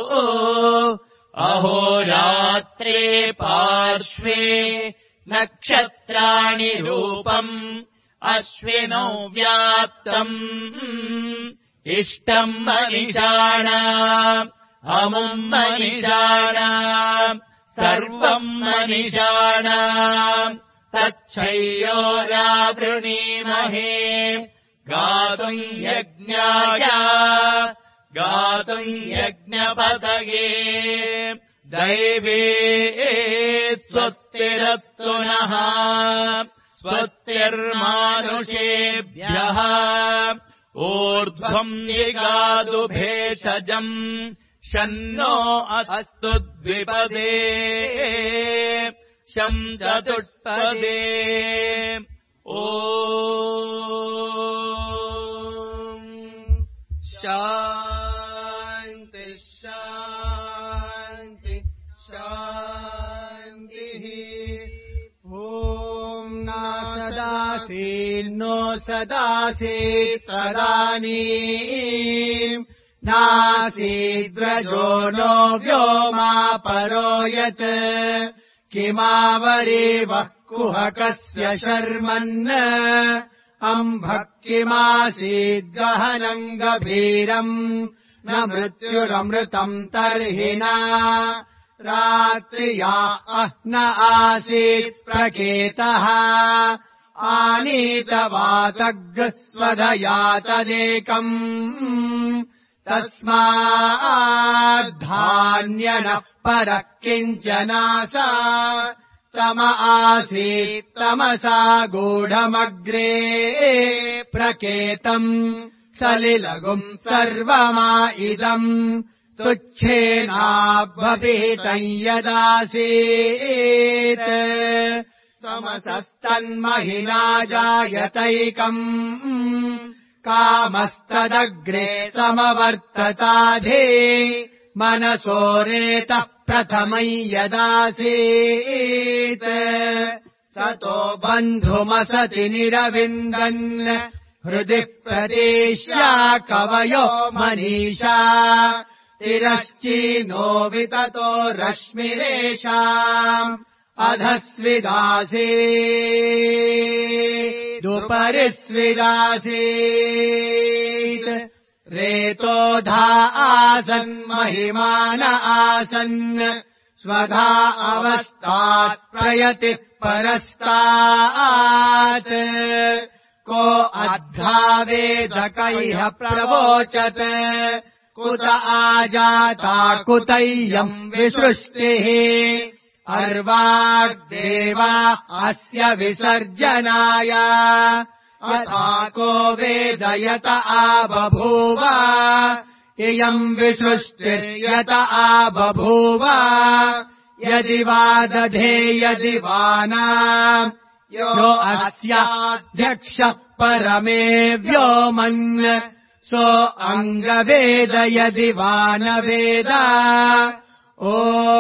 अहोरात्रे पार्श्वे नक्षत्राणि रूपम् अश्विनौ व्याप्तम् इष्टम् मनीषाणाम् अमुम् मनीषाणाम् सर्वम् मनीषाणाम् तच्छयोरावृणीमहे गातुम् यज्ञाय गातुम् यज्ञपतये दैवे स्वस्तिरस्तु नः स्वस्तिर्मानुषेभ्यः ऊर्ध्वम् निगादु भेषजम् शन्नो अस्तु द्विपदे शम् चतुष्पदे ॐ शान्ति शान्ति शान्तिः ॐ नासदासीन्नो सदासीत् तदानीम् नासीद्रजो नो व्योमा परो यत् किमावरीवः कुहकस्य शर्मन् अम्भः किमासीद्गहनम् गभीरम् न मृत्युरमृतम् तर्हि न रात्रिया न आसीत् प्रकेतः आनीतवातग्स्वधया तदेकम् तस्माद्धान्यनः परः किञ्चनासा तम आसीत् तमसा गूढमग्रे प्रकेतम् सलिलगुम् सर्वमा इदम् तुच्छेनाभ्यभिहितम् यदासीत् तमसस्तन्महिना जायतैकम् कामस्तदग्रे समवर्तताधे मनसोरेतः प्रथमम् यदासीत् ततो बन्धुमसति निरविन्दन् हृदि प्रदेश्या कवयो मनीषा तिरश्चीनो विततो रश्मिरेषाम् अधस्विदासीदुपरिस्विदासीत् रेतोधा आसन् महिमान आसन् स्वधा अवस्थात् प्रयतिः परस्तात् को अद्धावेदकैः प्रवोचत् कुत आजाता कुतैयम् विसृष्टिः अर्वाग्देवा अस्य विसर्जनाय अथा को वेदयत आबभूव इयम् विसृष्टिर्यत आबभूव यदि वा दधे यदि वा न यो अस्याध्यक्षः परमे व्योमन् सो अङ्गवेद यदि वा न वेद ॐ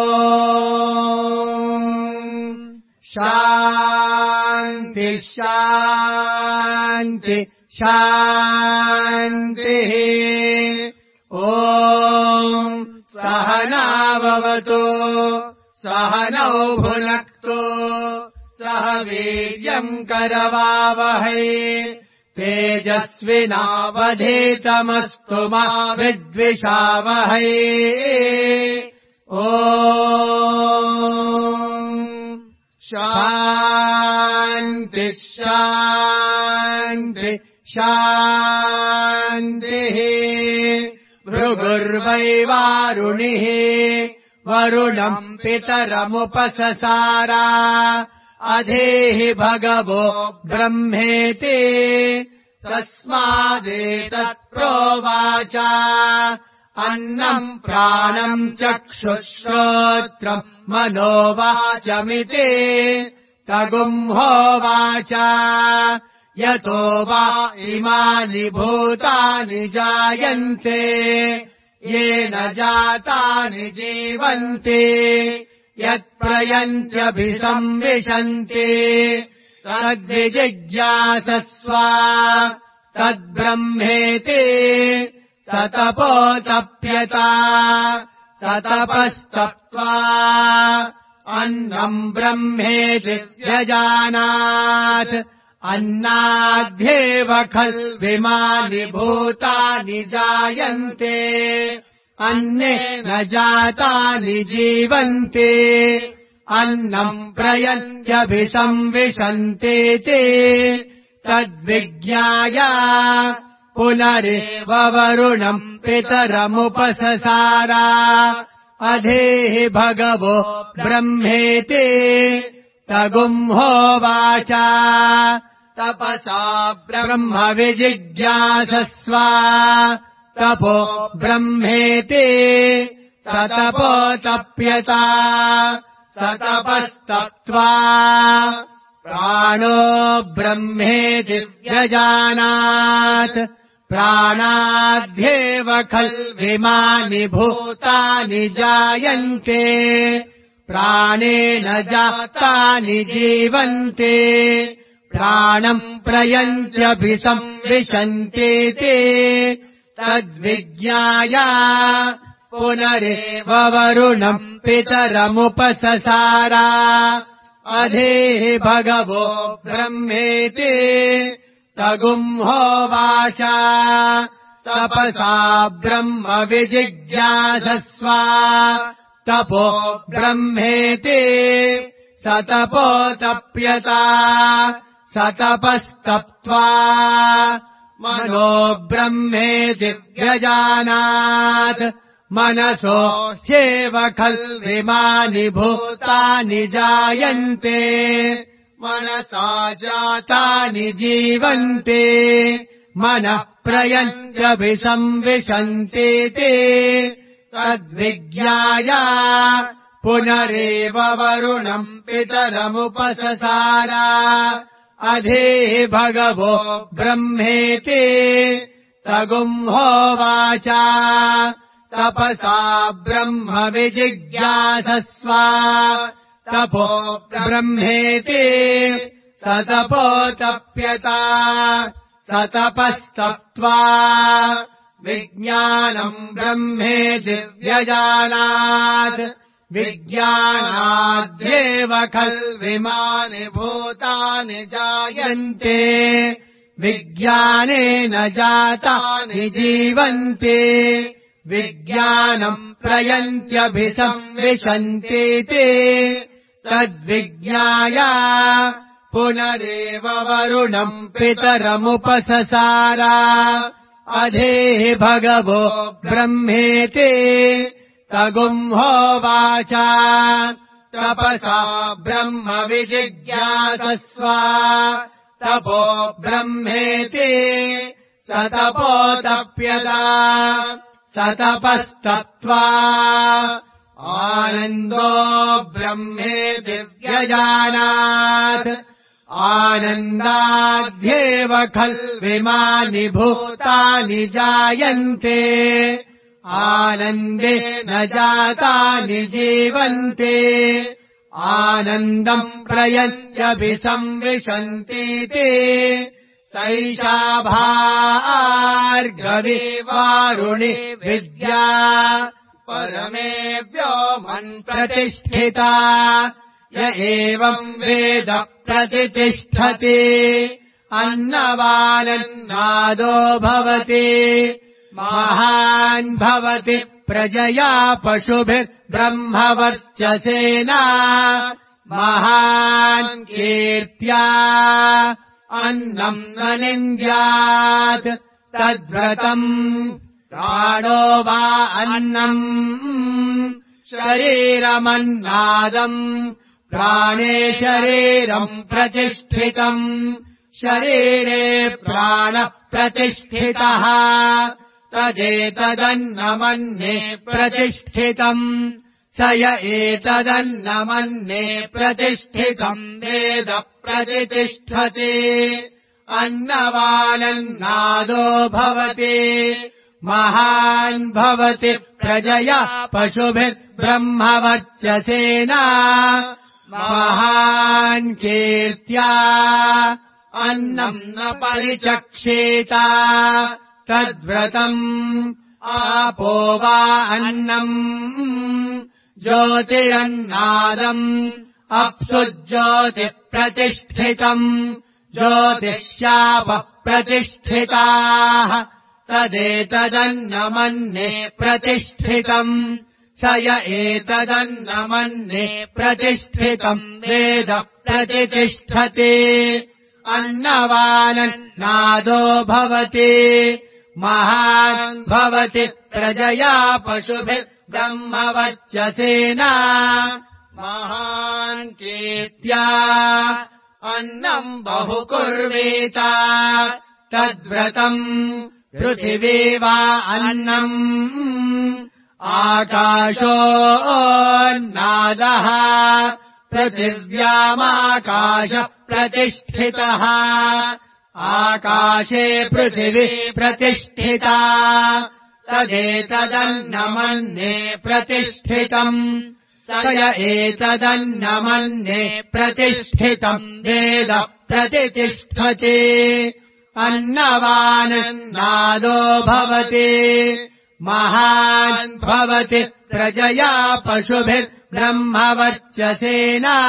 शान्ति शान्ति शान्तिः ॐ सहनाववतु सहनौ भुनक्तु सह वीर्यम् करवावहै तेजस्विनावधीतमस्तु मा विद्विषावहै ॐ शान्ति शान्ति शान्तिः भृगुर्वैवारुणिः वरुणम् पितरमुपससार अधेहि भगवो ब्रह्मेति तस्मादेतत् प्रोवाच अन्नम् प्राणम् चक्षुश्रोत्रम् मनोवाचमिति तगुम्होवाच यतो वा इमानि भूतानि जायन्ते येन जातानि जीवन्ति यत्प्रयन्त्यभिसंविशन्ति तद्विजिज्ञासस्व तद्ब्रह्मेति सतपोतप्यता सतपस्तप्त्वा अन्नम् ब्रह्मेति व्यजानात् अन्नाद्येव खल्विमानि भूतानि जायन्ते अन्नेन जातानि जीवन्ति अन्नम् प्रयन्त्यभिसंविशन्तीति तद्विज्ञाय पुनरेव वरुणम् पितरमुपससार अधेहि भगवो ब्रह्मेति तगुम्होवाच तपसा ब्रह्म विजिज्ञासस्व तपो ब्रह्मेति स तपोतप्यता स तपस्तप्त्वा प्राणो ब्रह्मेति व्यजानात् प्राणाद्येव खल्विमानि भूतानि जायन्ते प्राणेन जातानि जीवन्ते प्राणम् प्रयन्त्यभिसंविशन्ते ते तद्विज्ञाय पुनरेव वरुणम् पितरमुपससार अधेः भगवो ब्रह्मेति तगुंहोवाच तपसा ब्रह्म विजिज्ञासस्व तपो ब्रह्मेति स तपोतप्यता स तपस्तप्त्वा मनो ब्रह्मेति व्यजानात् मनसो ह्येव खल्विमानि भूतानि जायन्ते मनसा जातानि जीवन्ते मनः प्रयन्त्यभिसंविशन्ते ते तद्विज्ञाय पुनरेव वरुणम् पितरमुपससार अधेः भगवो ब्रह्मेति तगुंहोवाच तपसा ब्रह्म विजिज्ञासस्व तपो ब्रह्मेति स तपोतप्यता स तपस्तप्त्वा विज्ञानम् ब्रह्मेति व्यजानात् विज्ञानाद्येव खल्विमानि भूतानि जायन्ते विज्ञानेन जातानि जीवन्ते विज्ञानम् प्रयन्त्यभिसंविशन्ते ते तद्विज्ञाय पुनरेव वरुणम् पितरमुपससार अधेः भगवो ब्रह्मेति तगुंहोवाच तपसा ब्रह्म विजिज्ञासस्व तपो ब्रह्मेति स तपोतप्यता स तपस्तप्त्वा आनन्दो ब्रह्मेति व्यजानात् आनन्दाद्येव खल्विमानि भूतानि जायन्ते आनन्देन जातानि जीवन्ते आनन्दम् प्रयन्त्यभिसंविशन्ति ते सैषा भार्गवी वारुणि विद्या परमे व्योमन् प्रतिष्ठिता य एवम् वेद प्रतितिष्ठति अन्नवानन्नादो भवति महान् भवति प्रजया पशुभिर्ब्रह्मवर्चसेन महान् कीर्त्या अन्नम् न निन्द्यात् तद्व्रतम् प्राणो वा अन्नम् शरीरमन्नादम् प्राणे शरीरम् प्रतिष्ठितम् शरीरे प्राणः प्रतिष्ठितः तदेतदन्नमन्ये प्रतिष्ठितम् स य एतदन्नमन्ये प्रतिष्ठितम् वेद प्रतितिष्ठति अन्नवानन्नादो भवति महान् भवति प्रजया पशुभिर्ब्रह्मवर्चसेन महान् कीर्त्या अन्नम् न परिचक्षेत तद्व्रतम् आपो वा अन्नम् ज्योतिरन्नादम् अप्सु ज्योतिप्रतिष्ठितम् ज्योतिष्यापः प्रतिष्ठिताः तदेतदन्नमन्ये प्रतिष्ठितम् स य एतदन्नमन्ये प्रतिष्ठितम् वेद प्रतितिष्ठति अन्नवानन्नादो भवति महान् भवति प्रजया पशुभिर्ब्रह्मवर्चसेन महान् कीर्त्या अन्नम् बहु कुर्वीत तद्व्रतम् पृथिवी वा अन्नम् आकाशोन्नादः पृथिव्यामाकाश प्रतिष्ठितः आकाशे पृथिवी प्रतिष्ठिता तदेतदन्नमन्ये प्रतिष्ठितम् स य एतदन्नमन्ये प्रतिष्ठितम् वेद प्रतितिष्ठति अन्नवानन्नादो भवति महान् भवति प्रजया पशुभिर्ब्रह्मवर्चसेना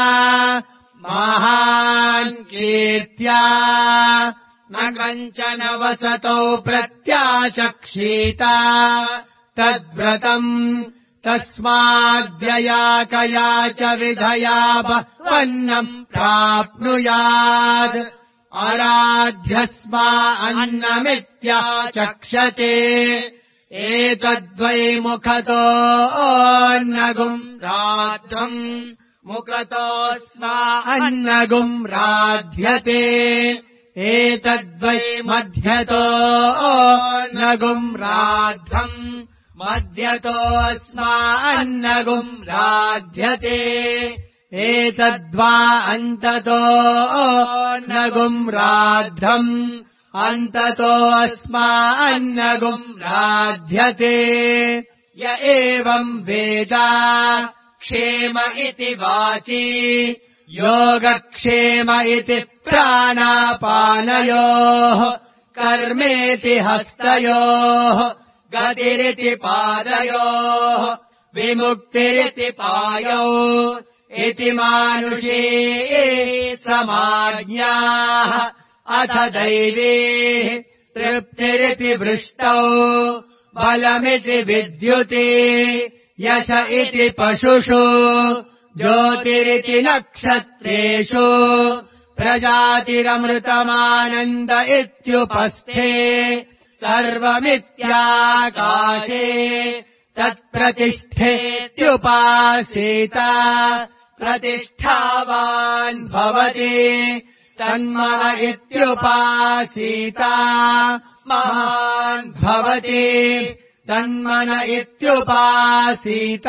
महान् कीर्त्या न कञ्चन वसतौ प्रत्याचक्षीता तद्व्रतम् तस्माद्यया कया च विधया वन्नम् प्राप्नुयात् अराध्यस्मा अन्नमित्याचक्षते एतद्वै मुखतोऽन्नगुम् राद्धम् मुखतोऽस्मा अन्नगुम् राध्यते एतद्वै मध्यतोऽन्नगुम् राद्धम् मध्यतोऽस्मा अन्नगुम् राध्यते एतद्वा अन्ततोऽन्नगुम् राद्धम् अन्ततोऽस्मा अन्नगुम् राध्यते य एवम् वेद क्षेम इति वाची योगक्षेम इति प्राणापानयोः कर्मेति हस्तयोः गतिरिति पादयोः विमुक्तिरिति पायौ इति मानुषे समाज्ञाः अथ दैवी तृप्तिरिति वृष्टौ बलमिति विद्युति यश इति पशुषु ज्योतिरिति नक्षत्रेषु प्रजातिरमृतमानन्द इत्युपस्थे सर्वमित्याकाशे तत्प्रतिष्ठेत्युपासीत प्रतिष्ठावान् भवति तन्मन इत्युपासीत महान् भवति तन्मन इत्युपासीत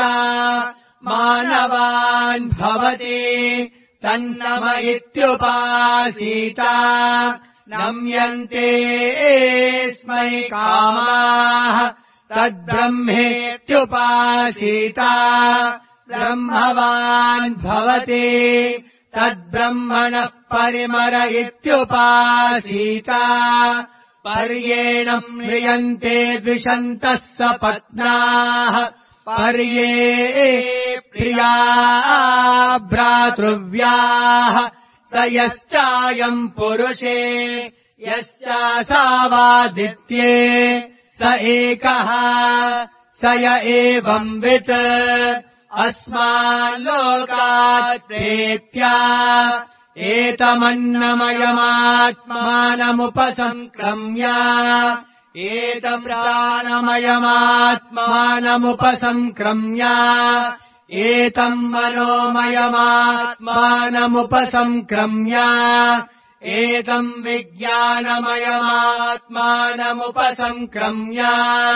मानवान् भवति तन्नम इत्युपासीत नम्यन्ते स्मै कामाः तद्ब्रह्मेत्युपासीत ब्रह्मवान् भवति तद्ब्रह्मणः परिमर इत्युपासीत पर्येणम् म्रियन्ते द्विषन्तः सपत्नाः पर्ये प्रिया भ्रातृव्याः स यश्चायम् पुरुषे यश्चासावादित्ये स एकः स य एवंवित् अस्माल्लोकात् प्रेत्या एतमन्नमयमात्मानमुपसंक्रम्य एतप्राणमयमात्मानमुपसंक्रम्य एतम् मनोमयमात्मानमुपसंक्रम्य एतम् विज्ञानमयमात्मानमुपसंक्रम्य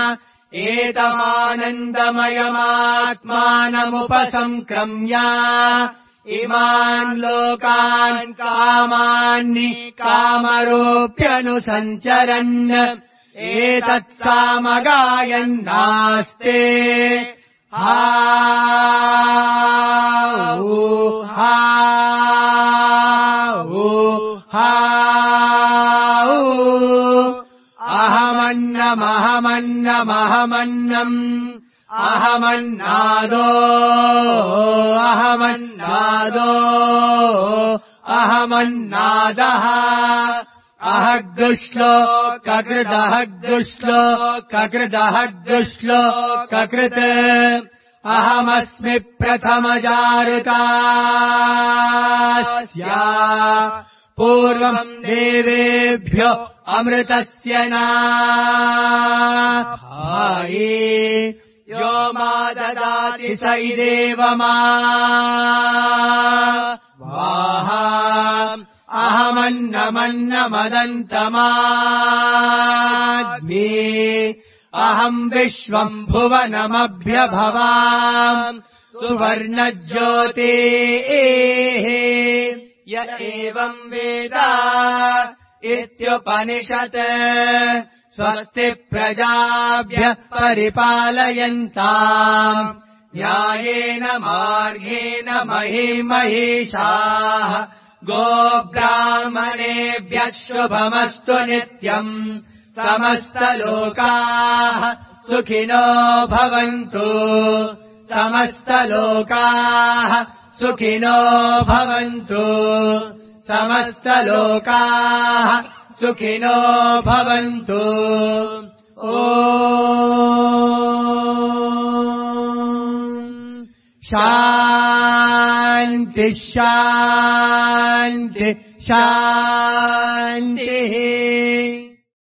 एतमानन्दमयमात्मानमुपसंक्रम्य इमान् लोकान् कामान्नि कामरूप्यनुसञ्चरन् एतत्सामगायन्नास्ते अहमन्नमहमन्नमहमन्नम् अहमन्नादो अहमन्नादः अहग्दुश्लोककृदहग्दुश्लोककृत् अहमस्मि प्रथमजारुतास्य पूर्वम् देवेभ्यो अमृतस्य नाभाये यो मा ददाति स इदेव मा वाहा विश्वमन्नमदन्तमाज्ञे अहम् विश्वम् भुवनमभ्यभवाम् सुवर्णज्योतेः य एवम् वेद इत्युपनिषत् स्वस्ति प्रजाभ्यः परिपालयन्ताम् न्यायेन मार्गेण महीमहीषाः गोब्राह्मणेभ्यः शुभमस्तु नित्यम् समस्तलोकाः सुखिनो भवन्तु समस्तलोकाः सुखिनो भवन्तु समस्तलोकाः सुखिनो भवन्तु ॐ शान्ति शान्ति शान्तिः